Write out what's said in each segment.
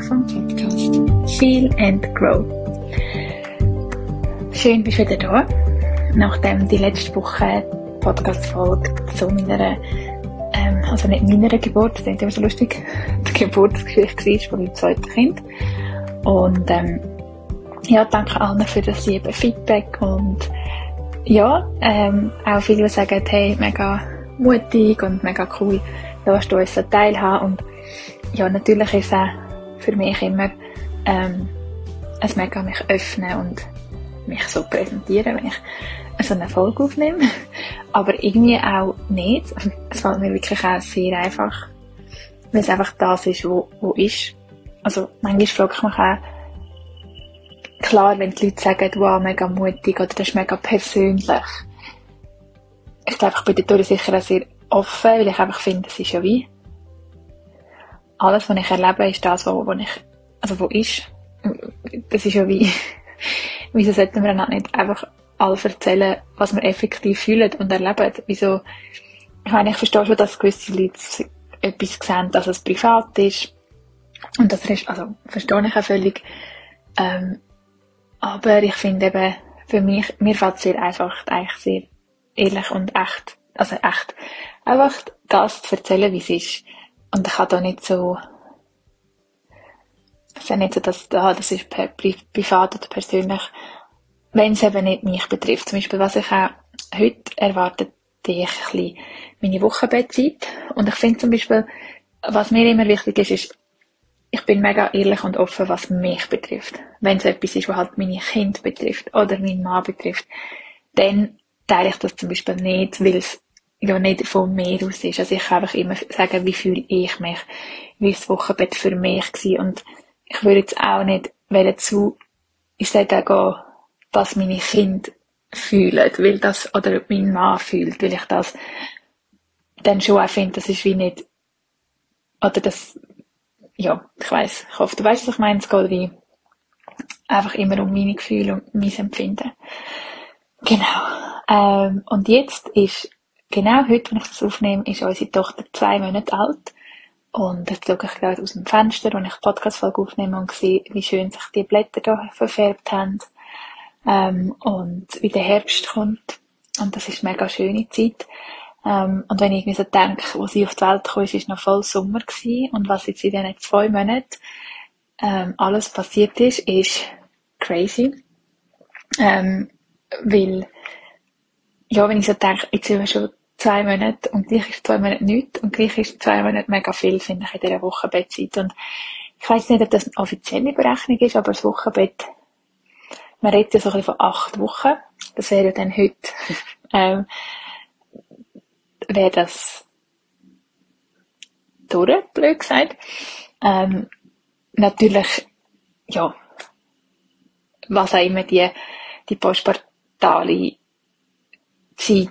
vom Podcast Feel and Grow. Schön, bist du wieder da. Nachdem die letzte Woche Podcast-Folge zu meiner, also nicht meiner Geburt, das ist immer so lustig, die Geburtsgeschichte war von meinem zweiten Kind. Und ja, danke allen für das liebe Feedback und ja, auch viele, die sagen, hey, mega mutig und mega cool, dass du uns so teilhaben. Und ja, natürlich ist es auch für mich immer ein mega mich öffnen und mich so präsentieren, wenn ich so eine Folge aufnehme. Aber irgendwie auch nicht. Es fällt mir wirklich auch sehr einfach, weil es einfach das ist, wo ist. Also manchmal frage ich mich auch, klar, wenn die Leute sagen, wow, mega mutig oder das ist mega persönlich. Ich glaube, ich bin dadurch sicher auch sehr offen, weil ich einfach finde, es ist ja wie alles, was ich erlebe, ist das, wo ist. Das ist ja wie, wieso sollten wir dann nicht einfach alle erzählen, was wir effektiv fühlen und erleben? Wieso, ich meine, ich verstehe schon, dass gewisse Leute etwas sehen, dass es privat ist. Und das ist, also, verstehe ich auch völlig. Aber ich finde eben, für mich, mir fällt es sehr einfach, eigentlich sehr ehrlich und echt, also echt, einfach das zu erzählen, wie es ist. Und ich habe da nicht so, es ist ja nicht so, dass, das ist privat oder persönlich, wenn es eben nicht mich betrifft. Zum Beispiel, was ich auch heute erwartet, ich ein bisschen meine Wochenbettzeit. Und ich finde zum Beispiel, was mir immer wichtig ist, ich bin mega ehrlich und offen, was mich betrifft. Wenn es etwas ist, was halt meine Kinder betrifft oder meinen Mann betrifft, dann teile ich das zum Beispiel nicht, weil es ja nicht von mir aus ist. Also ich kann einfach immer sagen, wie fühle ich mich, wie ist das Wochenbett für mich war. Und ich würde jetzt auch nicht ich sage auch, was meine Kinder fühlen, weil das, oder mein Mann fühlt, weil ich das dann schon auch finde, das ist wie nicht, oder das, ja, ich weiss, ich hoffe, du weißt, was ich meine, es geht wie einfach immer um meine Gefühle und mein Empfinden. Genau. Und jetzt ist, genau heute, wenn ich das aufnehme, ist unsere Tochter 2 Monate alt. Und jetzt schaue ich gerade aus dem Fenster, und ich die Podcast-Folge aufnehme und sehe, wie schön sich die Blätter da verfärbt haben. Und wie der Herbst kommt. Und das ist eine mega schöne Zeit. Und wenn ich irgendwie so denke, wo sie auf die Welt kam, ist noch voll Sommer gewesen. Und was jetzt in diesen 2 Monaten alles passiert ist crazy. Weil, ja, wenn ich so denke, jetzt sind wir schon 2 Monate und gleich ist 2 Monate nichts und gleich ist 2 Monate mega viel, finde ich, in dieser Wochenbettzeit. Und ich weiss nicht, ob das eine offizielle Berechnung ist, aber das Wochenbett, man redet ja so ein bisschen von 8 Wochen. Das wäre ja dann heute, wäre das durch, blöd gesagt. Natürlich, ja, was auch immer die postpartale Zeit,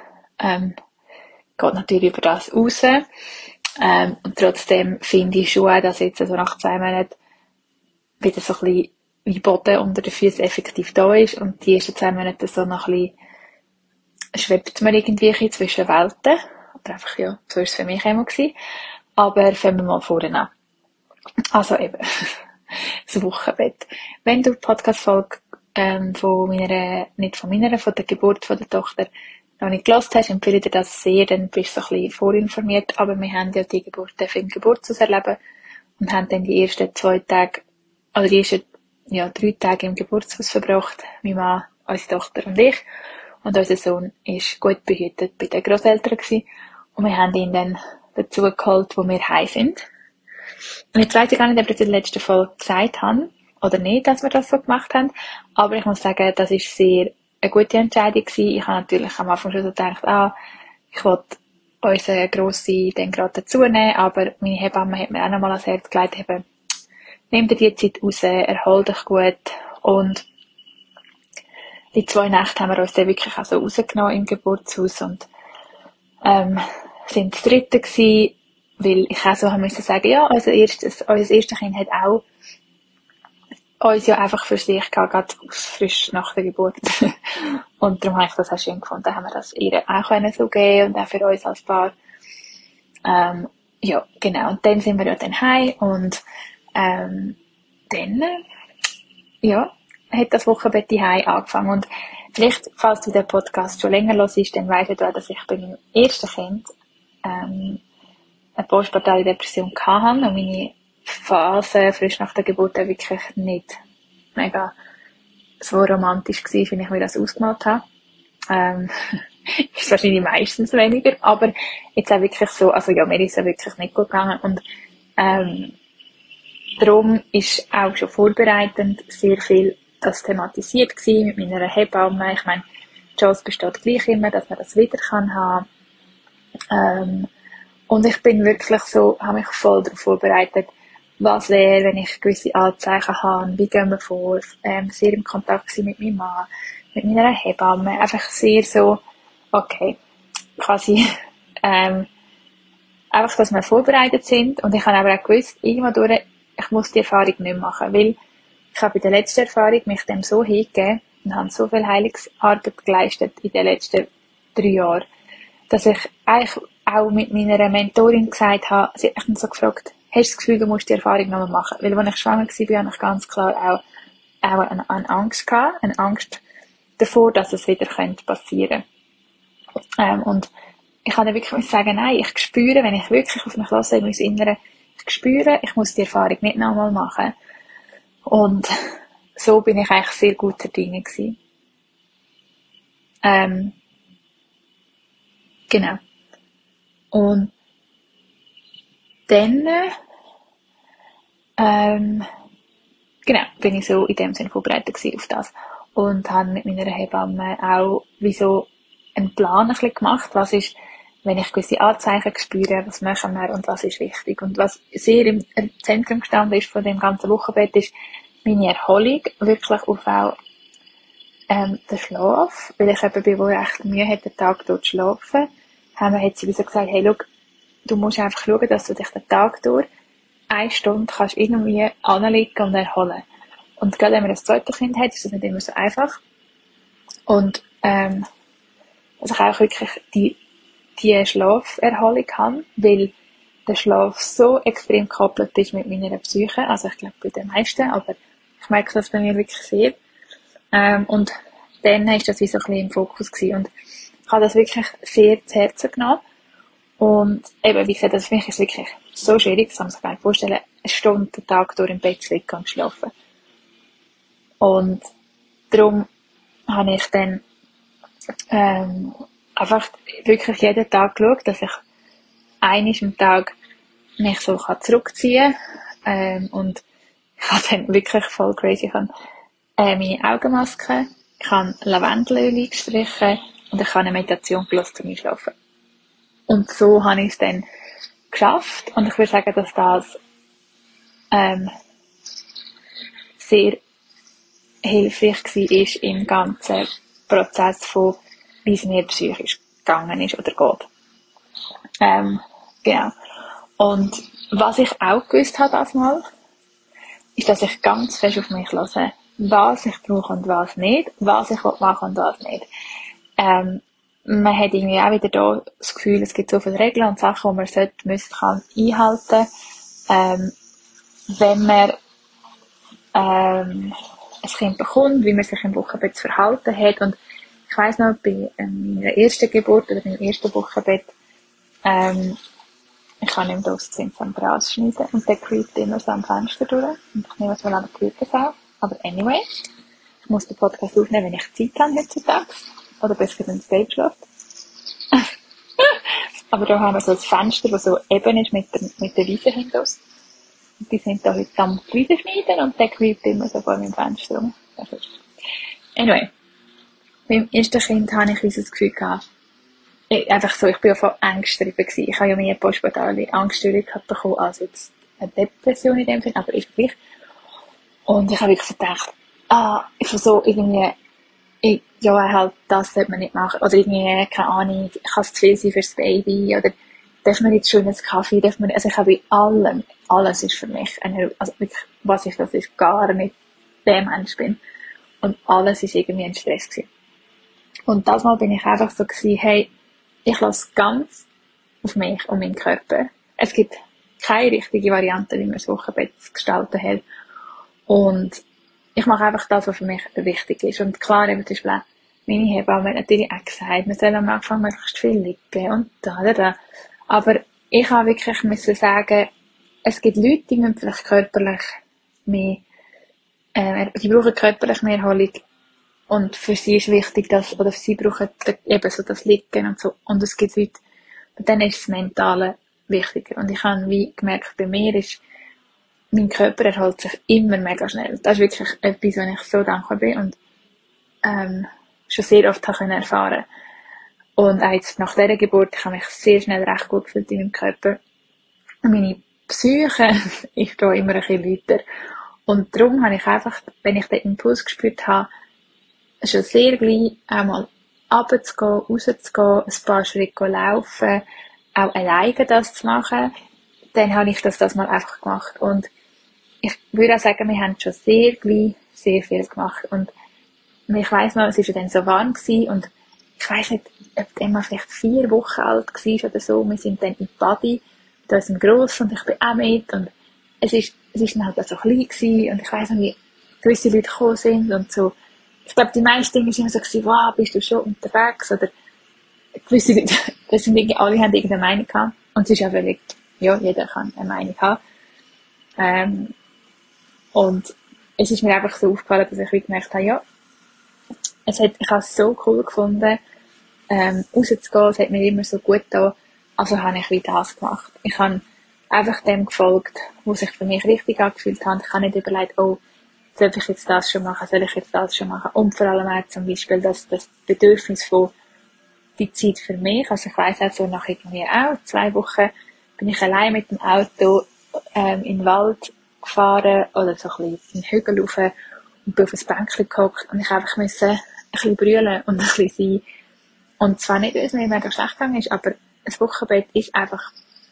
geht natürlich über das raus. Und trotzdem finde ich schon auch, dass jetzt also nach 2 Monaten wieder so ein bisschen wie Boden unter den Füßen effektiv da ist und die ersten 2 Monate so noch ein bisschen schwebt man irgendwie zwischen Welten. Oder einfach, ja, so ist es für mich immer gewesen. Aber fangen wir mal vorne an. Also eben, das Wochenbett. Wenn du die Podcast-Folge von der Geburt von der Tochter noch nicht gehört hast, empfehle ich dir das sehr, dann bist du so ein bisschen vorinformiert. Aber wir haben ja die Geburt im Geburtshaus erleben und haben dann die ersten 2 Tage, oder die ersten 3 Tage im Geburtshaus verbracht, mein Mann, unsere Tochter und ich. Und unser Sohn ist gut behütet bei den Grosseltern gewesen. Und wir haben ihn dann dazu geholt, wo wir heim sind. Und jetzt weiss ich gar nicht, ob ich in der letzten Folge gesagt habe, oder nicht, dass wir das so gemacht haben. Aber ich muss sagen, das ist sehr eine gute Entscheidung gewesen. Ich habe natürlich am Anfang schon so gedacht, ich wollte unseren Grossi dann gerade dazu nehmen, aber meine Hebamme hat mir auch nochmal ans Herz gelegt, eben, nimm dir die Zeit raus, erhol dich gut. Und die 2 Nächte haben wir uns dann wirklich auch so rausgenommen im Geburtshaus und sind das 3. gewesen, weil ich auch so musste sagen, ja, unser erstes Kind hat auch uns ja einfach für sich gehabt, gerade frisch nach der Geburt. Und darum habe ich das auch schön gefunden, haben wir das ihr auch so geben und auch für uns als Paar. Ja, genau. Und dann sind wir ja dann heim und dann, ja, hat das Wochenbett daheim angefangen. Und vielleicht, falls du den Podcast schon länger hörst, dann weisst du, dass ich bei meinem ersten Kind eine postpartale Depression hatte und meine Phase frisch nach der Geburt wirklich nicht mega so romantisch war, wie ich mir das ausgemalt habe. Ist wahrscheinlich meistens weniger, aber jetzt auch wirklich so, also ja, mir ist es wirklich nicht gut gegangen und darum ist auch schon vorbereitend sehr viel das thematisiert gewesen mit meiner Hebamme. Ich meine, die Chance besteht gleich immer, dass man das wieder haben kann. Und ich bin wirklich so, habe mich voll darauf vorbereitet, was wäre, wenn ich gewisse Anzeichen habe, wie gehen wir vor, sehr im Kontakt sein mit meinem Mann, mit meiner Hebamme, einfach sehr so, okay, quasi, einfach, dass wir vorbereitet sind. Und ich habe aber auch gewusst, irgendwann durch, ich muss die Erfahrung nicht machen, weil ich habe bei der letzten Erfahrung mich dem so hingegeben und habe so viel Heilungsarbeit geleistet in den letzten 3 Jahren, dass ich eigentlich auch mit meiner Mentorin gesagt habe, sie hat mich so gefragt, hast du das Gefühl, du musst die Erfahrung nochmal machen? Weil, als ich schwanger war, habe ich ganz klar auch eine Angst gehabt, eine Angst davor, dass es wieder passieren könnte. Und ich kann dann wirklich sagen, nein, ich spüre, wenn ich wirklich auf mich höre, in mein Innere, ich spüre, ich muss die Erfahrung nicht nochmal machen. Und so bin ich eigentlich sehr guter Dinge gewesen. Genau. Und dann, genau, bin ich so in dem Sinne vorbereitet gewesen auf das. Und habe mit meiner Hebamme auch wie so einen Plan ein bisschen gemacht, was ist, wenn ich gewisse Anzeichen spüre, was machen wir und was ist wichtig. Und was sehr im Zentrum gestanden ist von dem ganzen Wochenbett, ist meine Erholung, wirklich auf auch der Schlaf, weil ich eben bin, wo ich echt Mühe hatte, den Tag dort zu schlafen, hat sie wie so gesagt, hey, schau, du musst einfach schauen, dass du dich den Tag durch 1 Stunde kannst irgendwie anlegen und erholen. Und gerade wenn man das zweite Kind hat, ist das nicht immer so einfach. Und dass ich auch wirklich die Schlaferholung habe, weil der Schlaf so extrem gekoppelt ist mit meiner Psyche, also ich glaube bei den meisten, aber ich merke das bei mir wirklich sehr. Und dann ist das wie so ein bisschen im Fokus gewesen. Und ich habe das wirklich sehr zu Herzen genommen. Und eben, wie gesagt, das für mich ist wirklich so schwierig, das kann man sich gar nicht vorstellen, 1 Stunde den Tag durch im Bett zu liegen und schlafen. Und darum habe ich dann einfach wirklich jeden Tag geschaut, dass ich einmal am Tag mich so zurückziehen kann. Und ich habe dann wirklich voll crazy, ich habe meine Augenmaske, ich habe Lavendelöl eingestrichen und ich habe eine Meditation gelassen zum Einschlafen. Und so habe ich es dann geschafft. Und ich würde sagen, dass das sehr hilfreich war im ganzen Prozess von, wie es mir psychisch gegangen ist oder geht. Genau. Und was ich auch gewusst habe das mal, ist, dass ich ganz fest auf mich höre, was ich brauche und was nicht, was ich machen und was nicht. Man hat irgendwie auch wieder da das Gefühl, es gibt so viele Regeln und Sachen, die man kann einhalten. Wenn man ein Kind bekommt, wie man sich im Wochenbett zu verhalten hat. Und ich weiss noch, bei meiner ersten Geburt oder meinem ersten Wochenbett, ich kann nicht mehr das Zinsam rausschneiden und der creept immer so am Fenster durch. Und ich nehme es mal an der Küche. Aber anyway, ich muss den Podcast aufnehmen, wenn ich Zeit habe heutzutage. Oder besser wenn es Baby schläft. Aber da haben wir so ein Fenster, das so eben ist mit der Wiese hinaus. Und die sind da heute am Wiese schneiden und der creept immer so vor meinem Fenster rum. Anyway. Beim ersten Kind hatte ich dieses Gefühl gehabt, einfach so, ich bin ja von Angst getrieben gewesen. Ich habe ja mehr postpartale Angststörung bekommen als jetzt eine Depression in dem Sinne, aber ist gleich. Und ich habe wirklich so gedacht, ich so irgendwie, ja, halt, das sollte man nicht machen. Oder irgendwie, keine Ahnung, kann es zu viel sein fürs Baby, oder darf man nicht schönes Kaffee, also ich habe bei allem, alles ist für mich, also wirklich, was ich das ist, gar nicht der Mensch bin. Und alles ist irgendwie ein Stress gewesen. Und das Mal bin ich einfach so gewesen, hey, ich lasse ganz auf mich und meinen Körper. Es gibt keine richtige Variante, wie man das Wochenbett zu gestalten hat. Und ich mache einfach das, was für mich wichtig ist. Und klar, eben zum Beispiel auch meine Hebamme hat natürlich auch gesagt, man soll am Anfang möglichst viel liegen und da. Aber ich habe wirklich müssen sagen, es gibt Leute, die müssen vielleicht körperlich mehr, die brauchen körperlich mehr Erholung. Und für sie ist wichtig, oder für sie brauchen eben so das Liegen und so. Und es gibt Leute, bei denen ist das Mentale wichtiger. Und ich habe wie gemerkt, bei mir ist, mein Körper erholt sich immer mega schnell. Das ist wirklich etwas, wo ich so dankbar bin und, schon sehr oft habe erfahren. Und auch jetzt nach dieser Geburt, ich habe mich sehr schnell recht gut gefühlt in meinem Körper. Und meine Psyche ist da immer ein bisschen lauter. Und darum habe ich einfach, wenn ich den Impuls gespürt habe, schon sehr gleich einmal runterzugehen, rauszugehen, ein paar Schritte laufen, auch alleine das zu machen, dann habe ich das mal einfach gemacht. Und ich würde auch sagen, wir haben schon sehr gleich sehr viel gemacht. Und ich weiss noch, es war ja dann so warm gewesen und ich weiss nicht, ob Emma vielleicht 4 Wochen alt war oder so. Wir sind dann in Badi, da ist ein Gross und ich bin auch mit und es ist dann halt auch so klein gewesen und ich weiss noch, wie gewisse Leute gekommen sind und so. Ich glaube, die meisten Dinge waren immer so gewesen, wow, bist du schon unterwegs oder gewisse Leute, das sind irgendwie, alle haben irgendeine Meinung gehabt und es ist ja völlig, ja, jeder kann eine Meinung haben. Und es ist mir einfach so aufgefallen, dass ich gemerkt habe, ja, ich habe es so cool gefunden, rauszugehen, es hat mir immer so gut getan, also habe ich wie das gemacht. Ich habe einfach dem gefolgt, was sich für mich richtig angefühlt hat. Ich habe nicht überlegt, oh, soll ich jetzt das schon machen, soll ich jetzt das schon machen? Und vor allem auch zum Beispiel das Bedürfnis von die Zeit für mich. Also ich weiss auch so nach irgendwie auch 2 Wochen bin ich allein mit dem Auto in den Wald gefahren oder so ein bisschen in den Hügel rauf und bin auf ein Bänkchen gehockt und ich einfach musste ein bisschen brüllen und ein bisschen sein. Und zwar nicht, weil es mir mega schlecht gegangen ist, aber ein Wochenbett ist einfach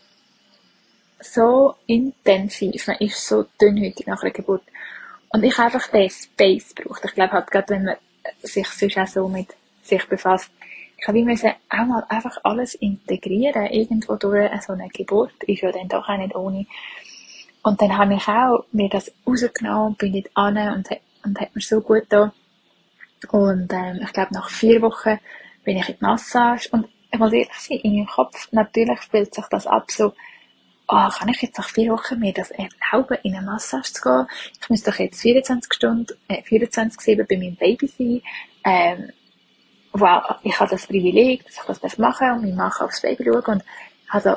so intensiv, man ist so dünnhäutig nach einer Geburt. Und ich habe einfach den Space gebraucht. Ich glaube halt, gerade wenn man sich sonst auch so mit sich befasst, ich habe auch mal einfach alles integrieren, irgendwo durch so eine Geburt, ist ja dann doch auch nicht ohne. Und dann habe ich auch mir das rausgenommen, bin dort an und hat mir so gut getan. Und ich glaube, nach 4 Wochen bin ich in die Massage und ich muss ehrlich sein, in meinem Kopf, natürlich spielt sich das ab so, kann ich jetzt nach 4 Wochen mir das erlauben, in eine Massage zu gehen? Ich muss doch jetzt 24/7 bei meinem Baby sein. Wow, ich habe das Privileg, dass ich das machen darf und mein Mann aufs Baby schauen. Und also,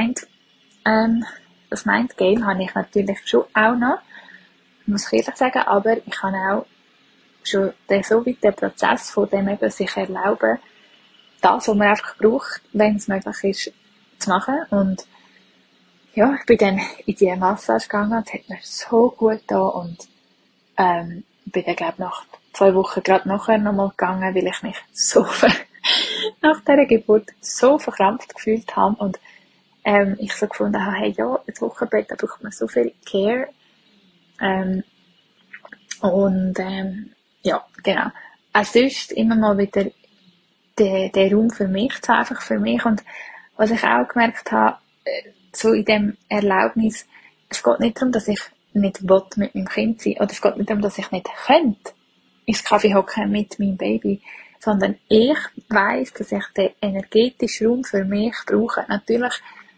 das Mindgame habe ich natürlich schon auch noch, muss ich ehrlich sagen, aber ich habe auch schon so weit den Prozess von dem eben sich erlauben, das, was man einfach braucht, wenn es möglich ist, zu machen. Und ja, ich bin dann in die Massage gegangen, es hat mir so gut getan und bin dann, glaube ich, nach 2 Wochen gerade nachher nochmal gegangen, weil ich mich so nach dieser Geburt so verkrampft gefühlt habe und ich so gefunden habe, hey, ja, das Wochenbett, da braucht man so viel Care. Ja, genau. Auch sonst immer mal wieder den Raum für mich zu haben, einfach für mich. Und was ich auch gemerkt habe, so in dem Erlaubnis, es geht nicht darum, dass ich nicht will mit meinem Kind sein, oder es geht nicht darum, dass ich nicht könnte ins Kaffee hocken mit meinem Baby, sondern ich weiss, dass ich den energetischen Raum für mich brauche. Natürlich,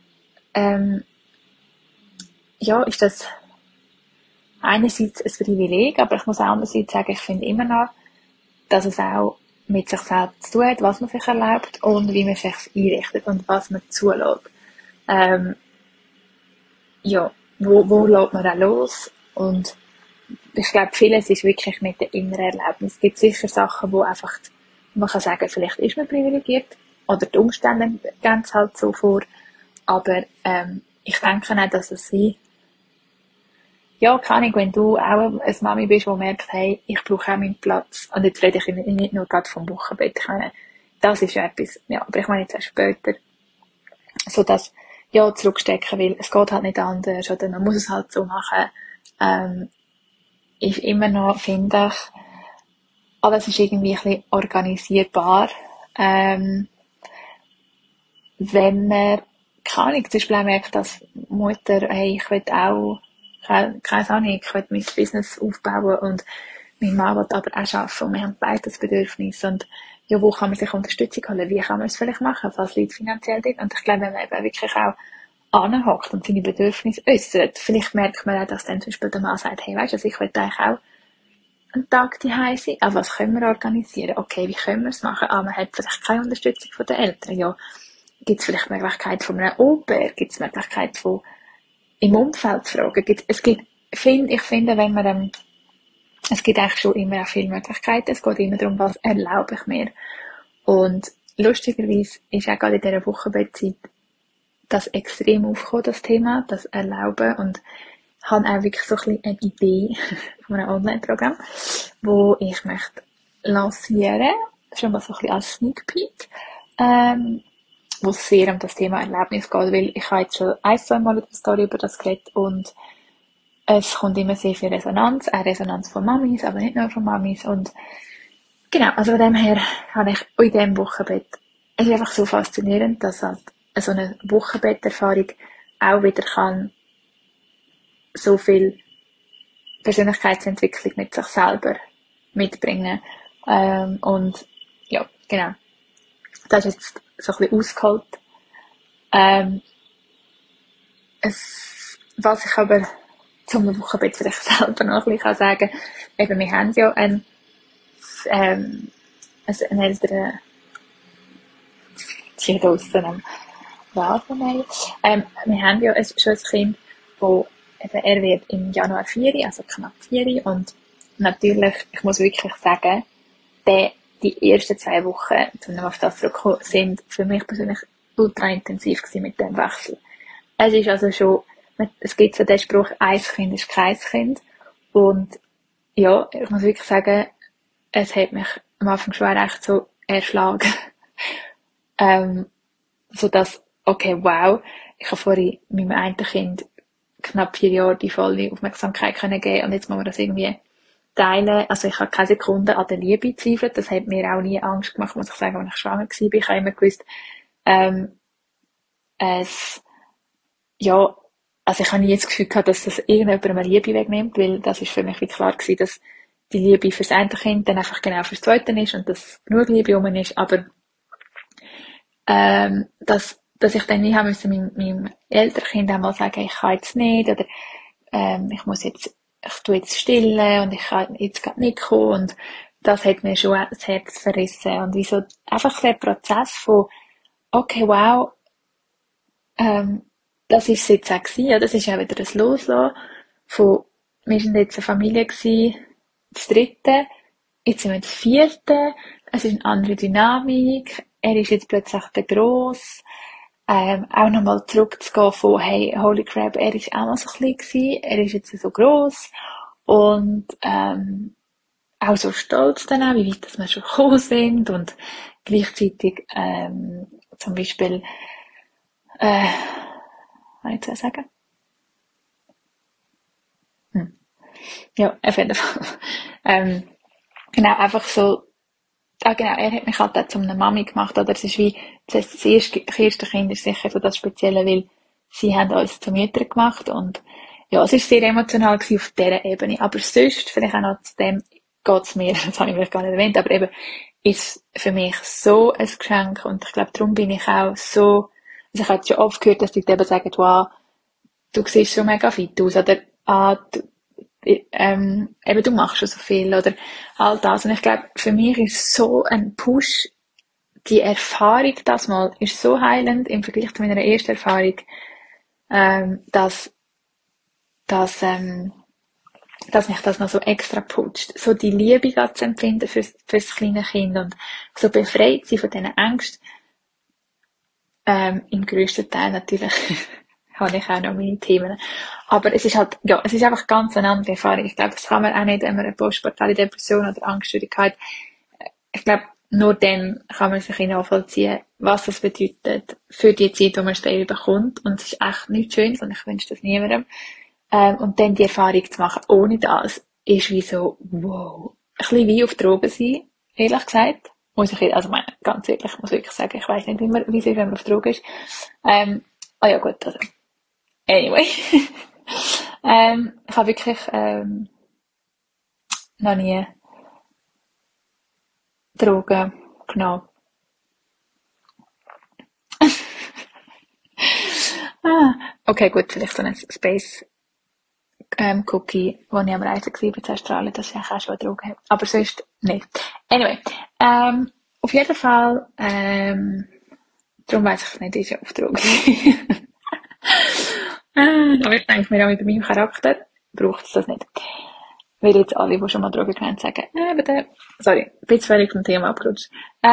ja, ist das einerseits ein Privileg, aber ich muss auch andererseits sagen, ich finde immer noch, dass es auch mit sich selbst zu tun hat, was man sich erlaubt und wie man sich einrichtet und was man zulässt. Ja, wo lässt man auch los? Und ich glaube, vieles ist wirklich mit der inneren Erlebnis. Es gibt sicher Sachen, wo einfach, man kann sagen, vielleicht ist man privilegiert oder die Umstände gehen es halt so vor. Aber ich denke auch, dass es ja, keine Ahnung, wenn du auch eine Mami bist, die merkt, hey, ich brauche auch meinen Platz. Und jetzt rede ich nicht nur gerade vom Wochenbett. Ich meine, das ist ja etwas, ja, aber ich meine jetzt auch später, so dass, ja, zurückstecken will, es geht halt nicht anders, oder man muss es halt so machen, ist immer noch, finde ich, alles ist irgendwie ein bisschen organisierbar, wenn man keine Ahnung, zum Beispiel auch merkt, dass Mutter, hey, ich will auch, keine Ahnung, ich will mein Business aufbauen und mein Mann will aber auch arbeiten und wir haben beide das Bedürfnis und ja, wo kann man sich Unterstützung holen, wie kann man es vielleicht machen, was liegt finanziell drin und ich glaube, wenn man eben wirklich auch anhockt und seine Bedürfnisse äußert, vielleicht merkt man auch, dass dann zum Beispiel der Mann sagt, hey, weißt du, also ich will eigentlich auch einen Tag daheim sein, aber was können wir organisieren? Okay, wie können wir es machen? Ah, man hat vielleicht keine Unterstützung von den Eltern, ja, gibt es vielleicht die Möglichkeit von einem Au-pair, gibt es die Möglichkeit von im Umfeld zu fragen, ich finde, wenn man es gibt eigentlich schon immer auch viele Möglichkeiten. Es geht immer darum, was erlaube ich mir. Und lustigerweise ist auch gerade in dieser Wochenbettzeit das extrem aufgekommen, das Thema, das Erlauben. Und ich habe auch wirklich so ein bisschen eine Idee von einem Online-Programm, wo ich möchte lancieren, schon mal so ein bisschen als Sneak Peek, wo es sehr um das Thema Erlebnis geht, weil ich habe jetzt schon ein, zwei Mal in der Story über das geredet und es kommt immer sehr viel Resonanz, auch Resonanz von Mamis, aber nicht nur von Mamis. Und genau, also von dem her habe ich in diesem Wochenbett, es ist einfach so faszinierend, dass halt so eine Wochenbetterfahrung auch wieder kann so viel Persönlichkeitsentwicklung mit sich selber mitbringen. Und ja, genau. Das ist jetzt so ein bisschen ausgeholt. Was ich aber zum Wochenbett vielleicht selber noch ein bisschen sagen kann, eben, wir haben ja einen älteren, hier draussen am Rasenmähen. Wir haben ja schon ein Kind, wo eben, er wird im Januar 4, also knapp 4, und natürlich, ich muss wirklich sagen, die ersten 2 Wochen, um auf das zurückzukommen, sind für mich persönlich ultra intensiv gewesen mit dem Wechsel. Es ist also schon, es gibt so den Spruch, ein Kind ist kein Kind. Und ja, ich muss wirklich sagen, es hat mich am Anfang schon recht so erschlagen. So dass, okay, wow, ich habe vorhin mit meinem einen Kind knapp 4 Jahre die volle Aufmerksamkeit können geben und jetzt muss man das irgendwie teilen. Also ich habe keine Sekunde an der Liebe gezweifelt. Das hat mir auch nie Angst gemacht, muss ich sagen, als ich schwanger war. Ich habe immer gewusst, ja, also ich habe nie das Gefühl gehabt, dass das irgendjemandem eine Liebe wegnimmt, weil das ist für mich wie klar gewesen, dass die Liebe fürs eine Kind dann einfach genau fürs zweite ist und dass genug Liebe um ist, aber dass ich dann nie haben müssen meinem älteren Kind einmal sagen, ich kann jetzt nicht oder ich tue jetzt stillen und ich kann jetzt gerade nicht kommen und das hat mir schon das Herz verrissen und wieso einfach der Prozess von okay, wow, das ist es jetzt auch gewesen, ja, das ist auch wieder das Loslassen von, wir sind jetzt eine Familie gewesen, das dritte, jetzt sind wir das vierte, es ist eine andere Dynamik, er ist jetzt plötzlich der Gross, auch nochmal zurückzugehen von, hey, holy crap, er ist auch mal so klein gewesen, er ist jetzt so gross und, auch so stolz dann auch, wie weit dass wir schon gekommen sind und gleichzeitig, zum Beispiel, was ich jetzt sagen? Ja, auf jeden Fall. Genau, einfach so, genau, er hat mich halt auch zu einer Mami gemacht, oder? Es ist wie, das erste Kind ist sicher so das Spezielle, weil sie haben uns zu Müttern gemacht und, ja, es ist sehr emotional gewesen auf dieser Ebene, aber sonst, vielleicht auch noch zu dem, geht's mir, das habe ich vielleicht gar nicht erwähnt, aber eben, ist für mich so ein Geschenk und ich glaube, darum bin ich auch so, also ich habe schon oft gehört, dass die eben sagen, wow, du siehst schon mega fit aus, oder, eben du machst schon so viel, oder all das. Und ich glaube, für mich ist so ein Push, die Erfahrung das mal, ist so heilend im Vergleich zu meiner ersten Erfahrung, dass, dass, ähm, dass mich das noch so extra pusht. So die Liebe da zu empfinden fürs kleine Kind und so befreit sein von diesen Ängsten. Im grössten Teil natürlich habe ich auch noch meine Themen. Aber es ist halt, ja, es ist einfach ganz eine andere Erfahrung. Ich glaube, das kann man auch nicht, wenn man eine postpartale Depression oder Angststörung hat. Ich glaube, nur dann kann man sich nachvollziehen, was das bedeutet für die Zeit, wo man das Baby bekommt. Und es ist echt nicht schön und ich wünsche das niemandem. Und dann die Erfahrung zu machen ohne das, ist wie so, wow. Ein bisschen wie auf Drogen sein, ehrlich gesagt. Muss ich, also meine, ganz ehrlich, ich muss wirklich sagen, ich weiss nicht, wie es ist, wenn man auf Drogen ist. Ah ja, gut, also. Anyway. Ich habe wirklich noch nie Drogen genommen. Okay, gut, vielleicht so ein Space Cookie, wo ich am Reisen war in Australien, das ist eigentlich auch schon eine Droge. Aber sonst nicht. Anyway, auf jeden Fall, darum weiss ich nicht, ist ja auf Droge. Aber ich denke mir auch, mit meinem Charakter braucht es das nicht. Weil jetzt alle, die schon mal Drogen kennen, sagen, bitte, sorry, ein bisschen völlig vom Thema abgerutscht.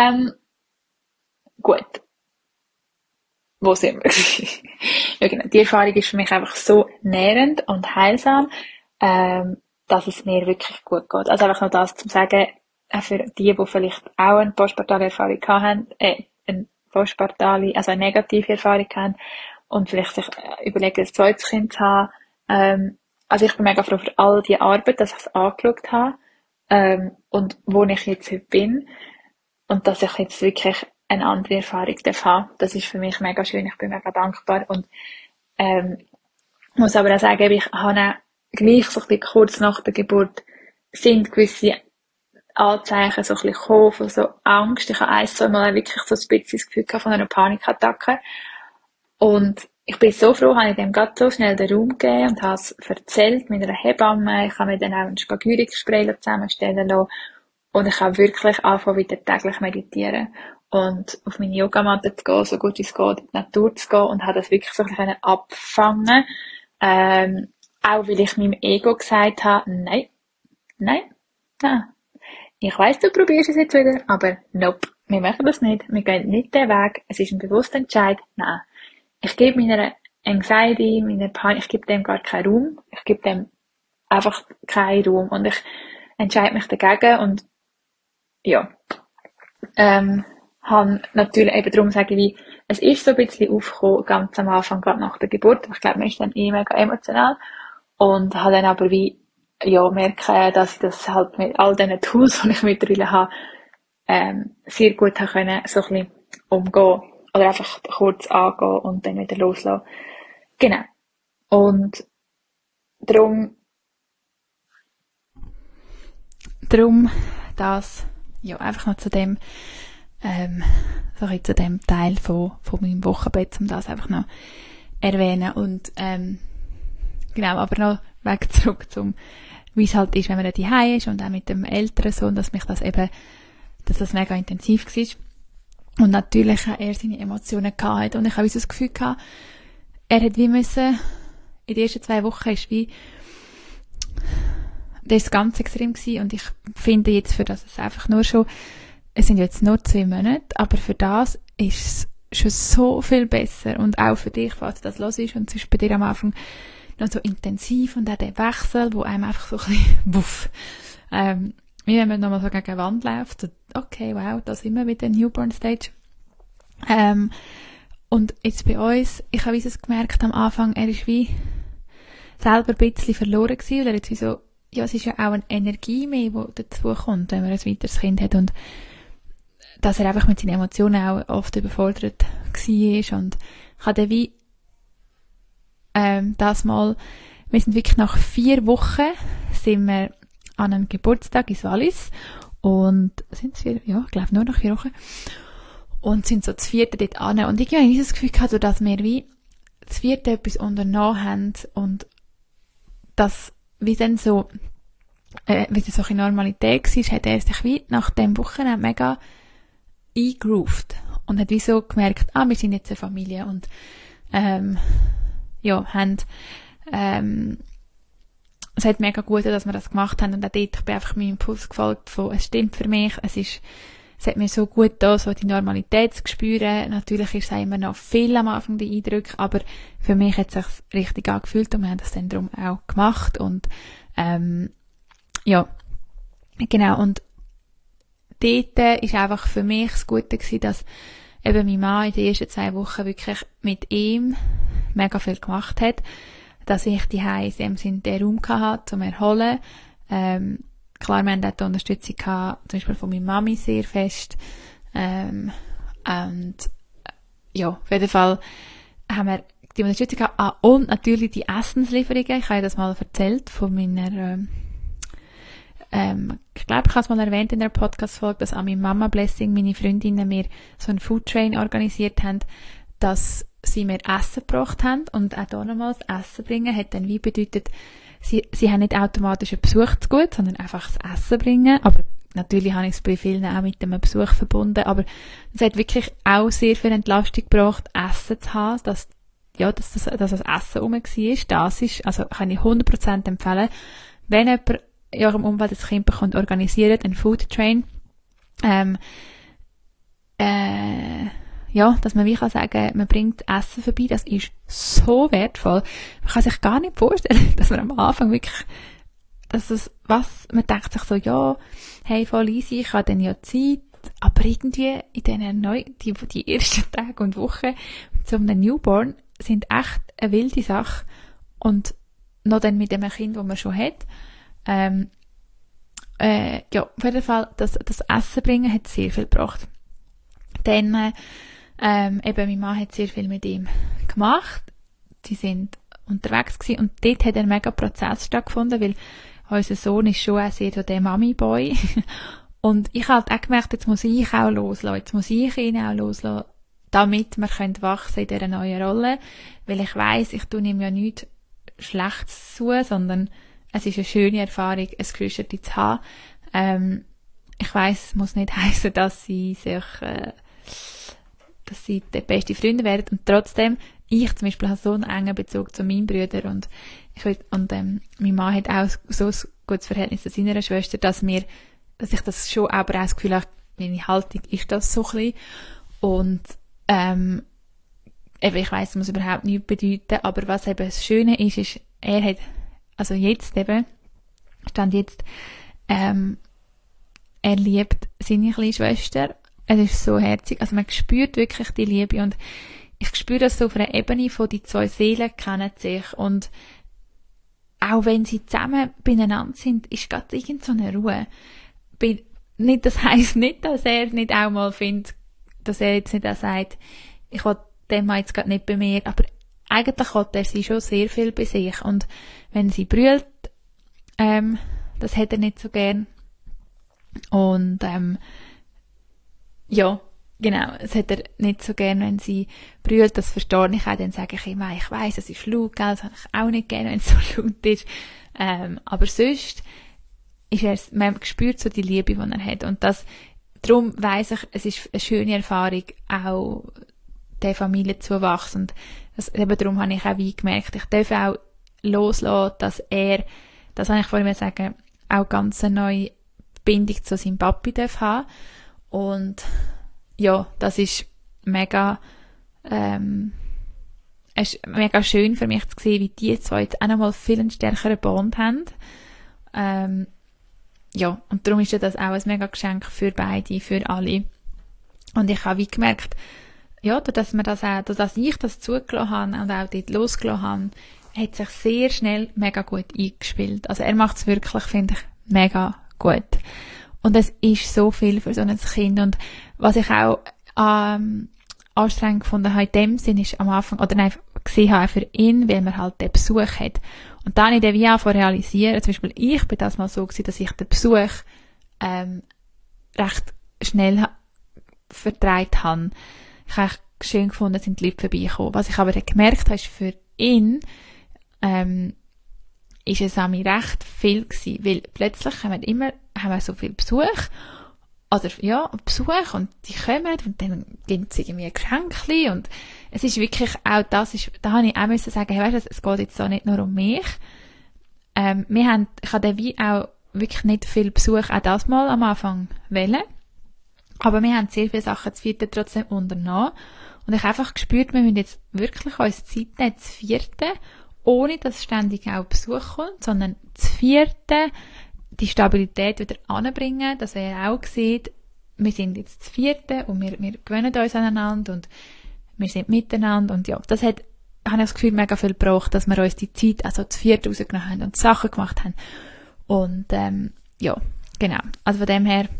Gut, wo sind wir? Ja, genau. Die Erfahrung ist für mich einfach so nährend und heilsam, dass es mir wirklich gut geht. Also einfach nur das zu sagen, für die vielleicht auch eine postpartale Erfahrung haben, eine postpartale, also eine negative Erfahrung haben und vielleicht sich überlegen, ein zweites Kind zu haben. Also ich bin mega froh für all die Arbeit, dass ich es angeschaut habe, und wo ich jetzt heute bin. Und dass ich jetzt wirklich eine andere Erfahrung haben darf. Das ist für mich mega schön. Ich bin mega dankbar. Und, muss aber auch sagen, ich habe auch gleich so ein bisschen kurz nach der Geburt sind gewisse Anzeichen so ein bisschen gekommen von so Angst. Ich habe ein, zwei Mal wirklich so ein bisschen das Gefühl gehabt von einer Panikattacke. Und ich bin so froh, habe ich dem gerade so schnell den Raum gegeben und habe es erzählt mit einer Hebamme. Ich habe mir dann auch ein Spagyrik-Spray zusammenstellen lassen. Und ich habe wirklich angefangen, wieder täglich meditieren. Und auf meine Yogamatte zu gehen, so gut wie es geht, in die Natur zu gehen und habe das wirklich so ein bisschen abfangen. Auch weil ich meinem Ego gesagt habe, nein, nein. Ich weiss, du probierst es jetzt wieder, aber nope, wir machen das nicht. Wir gehen nicht den Weg. Es ist ein bewusster Entscheid. Nein. Ich gebe meiner Anxiety, meiner Panik, ich gebe dem gar keinen Raum. Ich gebe dem einfach keinen Raum. Und ich entscheide mich dagegen und, ja, habe natürlich eben darum sage ich, wie, es ist so ein bisschen aufgekommen, ganz am Anfang, gerade nach der Geburt. Ich glaube, man ist dann mega emotional. Und habe dann aber wie, ja, merken, dass ich das halt mit all diesen Tools, die ich mittlerweile habe, sehr gut haben können, so ein bisschen umgehen. Oder einfach kurz angehen und dann wieder loslassen. Genau. Und darum das, ja, einfach noch zu dem, so ein zu dem Teil von meinem Wochenbett, um das einfach noch erwähnen. Und, genau, aber noch weg zurück zum, wie es halt ist, wenn man nicht daheim ist und auch mit dem älteren Sohn, dass das mega intensiv war. Und natürlich auch er seine Emotionen gehabt. Und ich habe so das Gefühl gehabt, er hat wie müssen, in den ersten 2 Wochen ist wie, das ist ganz extrem gewesen. Und ich finde jetzt, für das es einfach nur schon, es sind jetzt nur 2 Monate, aber für das ist es schon so viel besser. Und auch für dich, falls das los ist und es ist bei dir am Anfang noch so intensiv und auch der Wechsel, wo einem einfach so ein bisschen, wuff, wie wenn man nochmal so gegen eine Wand läuft, so, okay, wow, da sind wir mit der Newborn Stage. Und jetzt bei uns, ich habe es gemerkt am Anfang, er ist wie selber ein bisschen verloren gewesen, weil er jetzt wie so, ja, es ist ja auch eine Energie mehr, die dazu kommt, wenn man ein weiteres Kind hat und dass er einfach mit seinen Emotionen auch oft überfordert war und ich habe dann wie das mal, wir sind wirklich nach 4 Wochen sind wir an einem Geburtstag in Wallis und sind es 4? Ja, ich glaube nur noch 4 Wochen und sind so das 4. dort an und ich habe das Gefühl gehabt, dass wir wie das 4. etwas unternommen haben und das wie dann so wie das so in Normalität war, hat er sich wie nach dem Wochenende mega eingegroovt und hat wie so gemerkt, wir sind jetzt eine Familie und ja, haben es hat mega gut, dass wir das gemacht haben und auch dort, ich bin einfach meinem Impuls gefolgt von, es stimmt für mich, es hat mir so gut da, so die Normalität zu spüren. Natürlich ist es immer noch viel am Anfang die Eindrücke, aber für mich hat es sich richtig angefühlt und wir haben das dann darum auch gemacht und ja, genau, und dort ist einfach für mich das Gute gewesen, dass eben mein Mann in den ersten 2 Wochen wirklich mit ihm mega viel gemacht hat, dass ich die in den Raum hatte, zum Erholen. Klar, wir hatten auch die Unterstützung gehabt, zum Beispiel von meiner Mami sehr fest. Und ja, auf jeden Fall haben wir die Unterstützung habe. Ah, und natürlich die Essenslieferungen. Ich habe ja das mal erzählt von meiner, ich glaube, ich habe es mal erwähnt in der Podcast-Folge, dass an meinem Mama Blessing meine Freundinnen mir so einen Foodtrain organisiert haben, dass sie mir Essen gebracht haben. Und auch hier nochmals Essen bringen hat dann wie bedeutet, sie haben nicht automatisch einen Besuch zu gut, sondern einfach das Essen bringen. Aber natürlich habe ich es bei vielen auch mit einem Besuch verbunden. Aber es hat wirklich auch sehr viel Entlastung gebracht, Essen zu haben, dass das Essen rum war. Das ist, also kann ich 100% empfehlen. Wenn jemand in eurem Umfeld ein Kind bekommt, organisiert einen Foodtrain. Dass man wie kann sagen, man bringt Essen vorbei, das ist so wertvoll. Man kann sich gar nicht vorstellen, dass man am Anfang wirklich, man denkt sich so, ja, hey, voll easy, ich habe dann ja Zeit, aber irgendwie in diesen die ersten Tage und Wochen mit so einem Newborn sind echt eine wilde Sache. Und noch dann mit dem Kind, das man schon hat. Auf jeden Fall, das Essen bringen hat sehr viel gebracht. Dann, mein Mann hat sehr viel mit ihm gemacht. Die sind unterwegs gewesen und dort hat ein mega Prozess stattgefunden, weil unser Sohn ist schon auch sehr so der Mami-Boy. Und ich habe halt auch gemerkt, jetzt muss ich auch loslassen, jetzt muss ich ihn auch loslassen, damit wir wachsen in dieser neuen Rolle. Weil ich weiss, ich tue ihm ja nichts Schlechtes zu, sondern es ist eine schöne Erfahrung, ein Geschwister zu haben. Ich weiss, es muss nicht heissen, dass sie die beste Freunde werden. Und trotzdem, ich zum Beispiel habe so einen engen Bezug zu meinen Brüdern und mein Mann hat auch so ein gutes Verhältnis zu seiner Schwester, dass ich das schon aber auch das Gefühl habe, meine Haltung ist das so ein bisschen. Und ich weiss, es muss überhaupt nichts bedeuten, aber was eben das Schöne ist, er hat, also jetzt eben, er liebt seine kleine Schwester. Es ist so herzig. Also man spürt wirklich die Liebe und ich spüre das so auf einer Ebene von die zwei Seelen kennen sich und auch wenn sie zusammen beieinander sind, ist gerade irgend so eine Ruhe. Das heisst nicht, dass er nicht auch mal findet, dass er jetzt nicht auch sagt, ich will den mal jetzt gerade nicht bei mir, aber eigentlich will er sie schon sehr viel bei sich und wenn sie brüllt, das hat er nicht so gern. Und genau, es hat er nicht so gern, wenn sie brüllt, das verstehe ich auch, dann sage ich immer, ich weiss, es ist laut, gell, das habe ich auch nicht gern, wenn es so laut ist. Aber sonst ist man spürt so die Liebe, die er hat. Und darum weiss ich, es ist eine schöne Erfahrung, auch der Familie zuwachsen. Und eben darum habe ich auch wie gemerkt, ich darf auch loslassen, dass das habe ich vorhin sagen, auch ganz eine neue Bindung zu seinem Papi darf haben. Und ja, das ist mega es ist mega schön für mich zu sehen, wie die zwei jetzt auch nochmal viel einen stärkeren Bond haben. Und darum ist das auch ein mega Geschenk für beide, für alle. Und ich habe wie gemerkt, ja, dass ich das zugelassen habe und auch dort losgelassen habe, hat sich sehr schnell mega gut eingespielt. Also er macht es wirklich, finde ich, mega gut. Und es ist so viel für so ein Kind. Und was ich auch anstrengend gefunden habe in dem Sinn, ist am Anfang, gesehen habe für ihn, weil man halt den Besuch hat. Und dann in der wie auch realisieren, zum Beispiel ich bin das mal so gewesen, dass ich den Besuch recht schnell vertreibt habe. Ich habe schön gefunden, sind die Leute vorbeigekommen. Was ich aber dann gemerkt habe, ist für ihn, ist es an mir recht viel gewesen, weil plötzlich haben wir so viel Besuch, Besuch und die kommen und dann geben sie irgendwie ein Geschenkchen und es ist wirklich auch da habe ich auch müssen sagen, hey, weißt du, es geht jetzt so nicht nur um mich. Ich hatte wie auch wirklich nicht viel Besuch, auch das mal am Anfang wählen. Aber wir haben sehr viele Sachen zu vierten trotzdem unternommen. Und ich habe einfach gespürt, wir müssen jetzt wirklich uns Zeit nehmen, zu vierten, ohne dass ständig auch Besuch kommt, sondern zu vierten die Stabilität wieder anbringen, dass er auch sieht, wir sind jetzt zu vierten und wir gewöhnen uns aneinander und wir sind miteinander. Und ja, das habe ich das Gefühl, mega viel gebraucht, dass wir uns die Zeit also zu viert rausgenommen haben und Sachen gemacht haben. Und genau. Also von dem her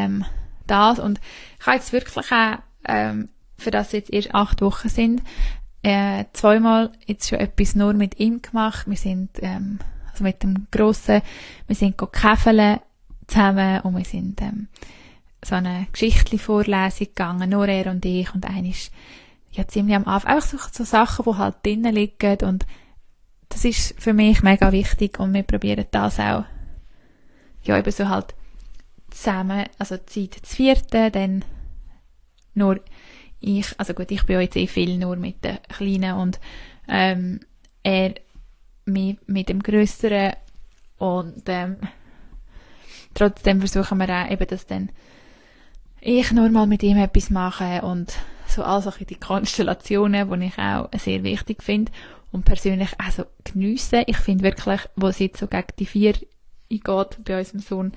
das. Und ich habe jetzt wirklich auch, für das jetzt erst 8 Wochen sind, zweimal jetzt schon etwas nur mit ihm gemacht. Wir sind, also mit dem Grossen, wir sind käfeln zusammen und wir sind so eine Geschichtli-Vorlesung gegangen, nur er und ich, und einer ist ja ziemlich am Anfang. Einfach so Sachen, die halt drinnen liegen, und das ist für mich mega wichtig, und wir probieren das auch, ja, eben so halt zusammen, also Zeit zu vierten, dann nur ich, also gut, ich bin jetzt viel nur mit den Kleinen und er mit dem Grösseren, und trotzdem versuchen wir auch eben, dass dann ich nur mal mit ihm etwas mache, und so all solche die Konstellationen, die ich auch sehr wichtig finde und persönlich auch so geniesse. Ich finde wirklich, wo es jetzt so gegen die 4 eingeht bei unserem Sohn,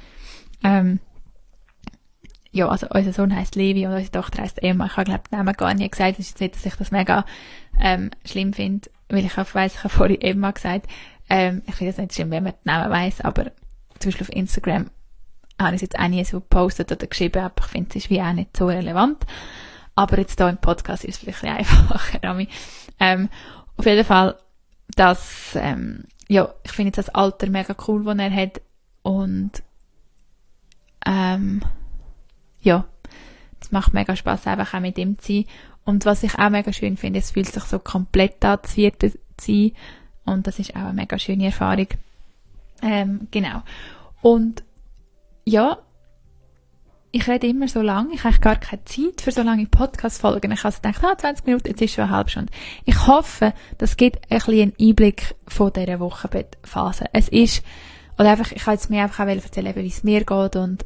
ja, also unser Sohn heisst Levi und unsere Tochter heisst Emma. Ich habe, glaube ich, den Namen gar nie gesagt. Das ist jetzt nicht, dass ich das mega schlimm finde, weil ich auch weiss, ich habe vorhin Emma gesagt. Ich finde das nicht schlimm, wenn man den Namen weiss, aber zum Beispiel auf Instagram habe ich es jetzt auch nie so gepostet oder geschrieben, aber ich finde, es ist wie auch nicht so relevant. Aber jetzt hier im Podcast ist es vielleicht einfacher. Auf jeden Fall, dass, ja, ich finde jetzt das Alter mega cool, das er hat, und ja, es macht mega Spass, einfach auch mit ihm zu sein. Und was ich auch mega schön finde, es fühlt sich so komplett an, zu viert zu sein. Und das ist auch eine mega schöne Erfahrung. Genau. Und ja, ich rede immer so lange, ich habe gar keine Zeit für so lange Podcast-Folgen. Ich habe also gedacht, 20 Minuten, jetzt ist schon eine halbe Stunde. Ich hoffe, das gibt ein bisschen einen Einblick von dieser Wochenbettphase. Es ist, oder einfach, ich kann jetzt mir einfach auch erzählen, wie es mir geht, und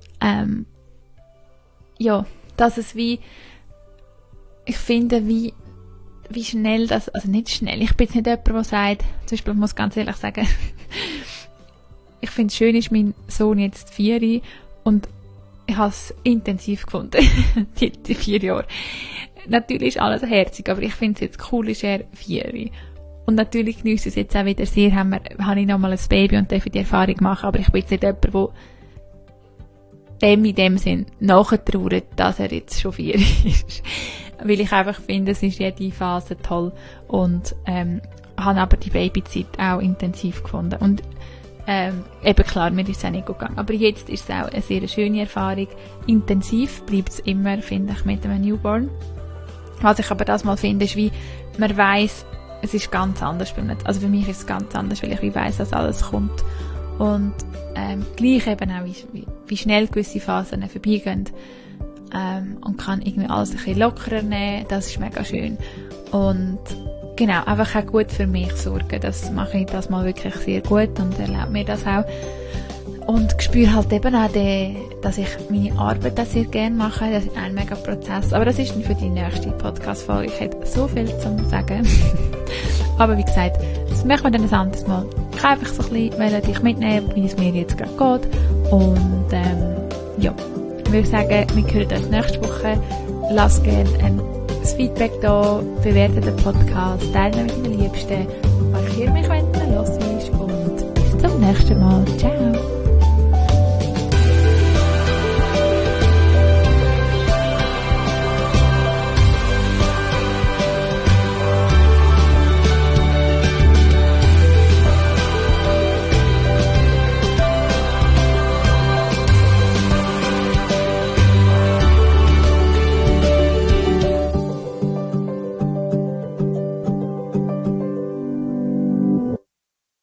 ja, dass es wie, ich finde, wie schnell das, also nicht schnell, ich bin jetzt nicht jemand, der sagt, zum Beispiel, ich muss ganz ehrlich sagen, ich finde es schön, ist mein Sohn jetzt 4 und ich habe es intensiv gefunden, die 4 Jahre. Natürlich ist alles herzig, aber ich finde es jetzt cool, ist er 4. Und natürlich genieße ich es jetzt auch wieder sehr, habe ich nochmal ein Baby und darf die Erfahrung machen, aber ich bin jetzt nicht jemand, der dem in dem Sinn nachtrauert, dass er jetzt schon 4 ist. Weil ich einfach finde, es ist jede Phase toll, und habe aber die Babyzeit auch intensiv gefunden. Und eben klar, mir ist es auch nicht gut gegangen. Aber jetzt ist es auch eine sehr schöne Erfahrung. Intensiv bleibt es immer, finde ich, mit einem Newborn. Was ich aber das mal finde, ist, wie man weiss, es ist ganz anders bei mir. Also für mich ist es ganz anders, weil ich wie weiss, dass alles kommt. Und gleich eben auch, wie schnell gewisse Phasen vorbeigehen. Und kann irgendwie alles ein bisschen lockerer nehmen. Das ist mega schön. Und genau, einfach auch gut für mich sorgen. Das mache ich das mal wirklich sehr gut und erlaube mir das auch. Und spüre halt eben auch, dass ich meine Arbeit auch sehr gerne mache. Das ist ein mega Prozess. Aber das ist dann für die nächste Podcast-Folge. Ich hätte so viel zu sagen. Aber wie gesagt, das machen wir dann ein anderes Mal. Ich kann einfach so ein bisschen dich mitnehmen, wie es mir jetzt gerade geht. Und ja, ich würde sagen, wir hören uns nächste Woche. Lass gerne ein Feedback da, bewerte den Podcast, teile mit deinen Liebsten, markiere mich, wenn du los bist, und bis zum nächsten Mal. Ciao!